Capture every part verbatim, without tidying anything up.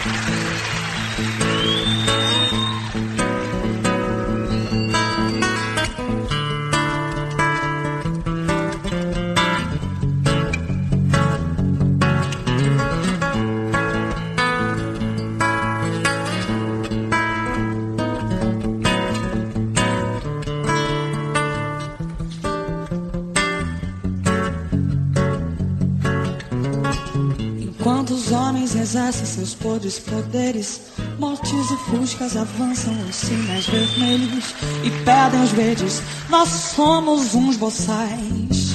Enquanto os homens exercem seus podres poderes, mortes e fuscas avançam os sinais vermelhos e pedem os verdes. Nós somos uns boçais.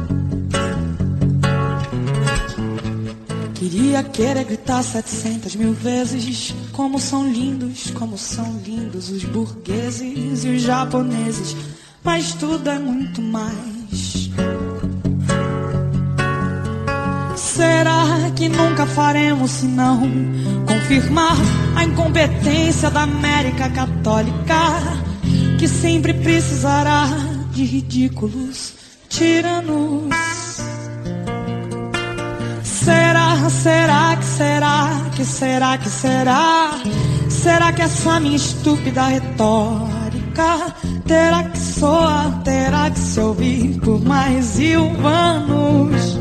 Queria querer gritar setecentas mil vezes como são lindos, como são lindos os burgueses e os japoneses, mas tudo é muito mais. Será que nunca faremos senão confirmar a incompetência da América Católica, que sempre precisará de ridículos tiranos? Será, será que será, que será, que será? Será que essa minha estúpida retórica terá que soar, terá que se ouvir por mais mil anos?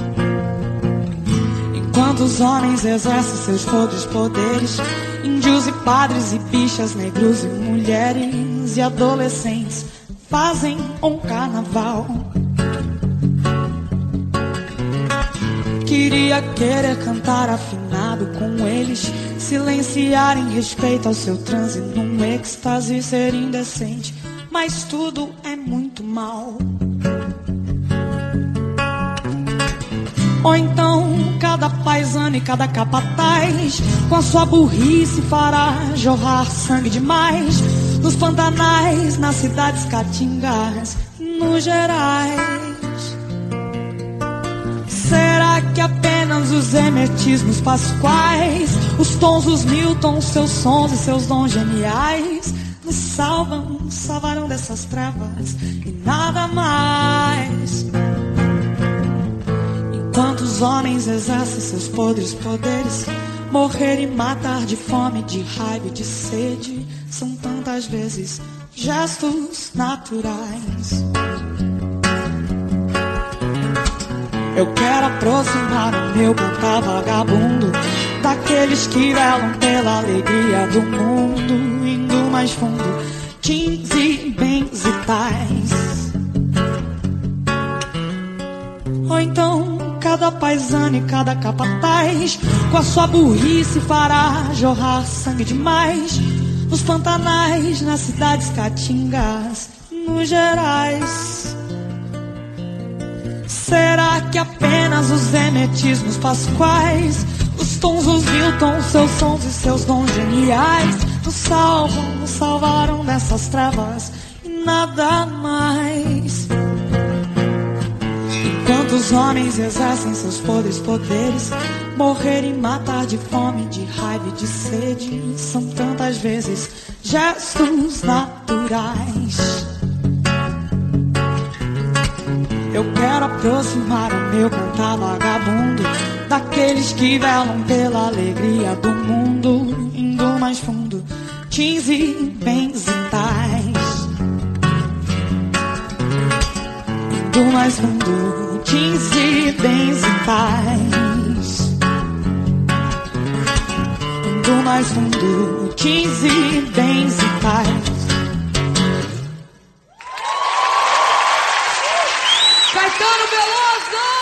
Enquanto os homens exercem seus podres poderes, índios e padres e bichas, negros e mulheres e adolescentes fazem um carnaval. Queria querer cantar afinado com eles, silenciar em respeito ao seu transe num êxtase, ser indecente, mas tudo é muito mal. Ou então cada paisano e cada capataz com a sua burrice fará jorrar sangue demais nos pantanais, nas cidades caatingas, nos Gerais. Será que apenas os hermetismos pasquais, os tons, os Miltons, seus sons e seus dons geniais nos salvam, nos salvarão dessas trevas e nada mais? Enquanto os homens exercem seus podres poderes, morrer e matar de fome, de raiva e de sede são tantas vezes gestos naturais. Eu quero aproximar o meu cantar vagabundo daqueles que velam pela alegria do mundo, indo mais fundo, teens e bens e tais. Ou então cada paisano e cada capataz com a sua burrice fará jorrar sangue demais nos pantanais, nas cidades caatingas, nos Gerais. Será que apenas os hermetismos pasquais, os tons, os Miltons, seus sons e seus dons geniais nos salvam, nos salvaram dessas trevas e nada mais? Enquanto os homens exercem seus podres poderes, morrer e matar de fome, de raiva e de sede são tantas vezes gestos naturais. Eu quero aproximar o meu cantar vagabundo daqueles que velam pela alegria do mundo, indo mais fundo, teens e bens e tais. Indo mais fundo, teens e bens e tais. Indo mais fundo, teens e bens e tais. Caetano Veloso!